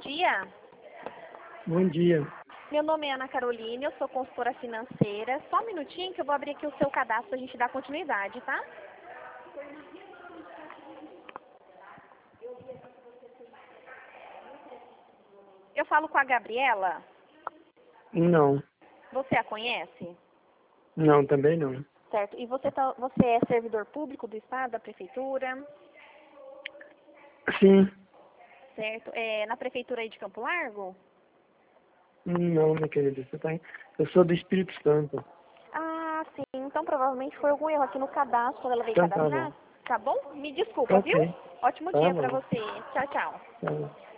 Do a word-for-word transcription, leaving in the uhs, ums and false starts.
dia. Bom dia. Meu nome é Ana Carolina, eu sou consultora financeira. Só um minutinho que eu vou abrir aqui o seu cadastro para a gente dar continuidade, tá? Eu falo com a Gabriela. Não. Você a conhece? Não, também não. Certo. E você, tá, você é servidor público do Estado, da Prefeitura? Sim. Certo. É na Prefeitura aí de Campo Largo? Não, minha querida. Você tá em... Eu sou do Espírito Santo. Ah, sim. Então provavelmente foi algum erro aqui no cadastro quando ela veio Então tá cadastrar. bom. Tá bom? Me desculpa, viu? Ok. Ótimo Tá dia pra bom. você. Tchau, tchau. Tá bom.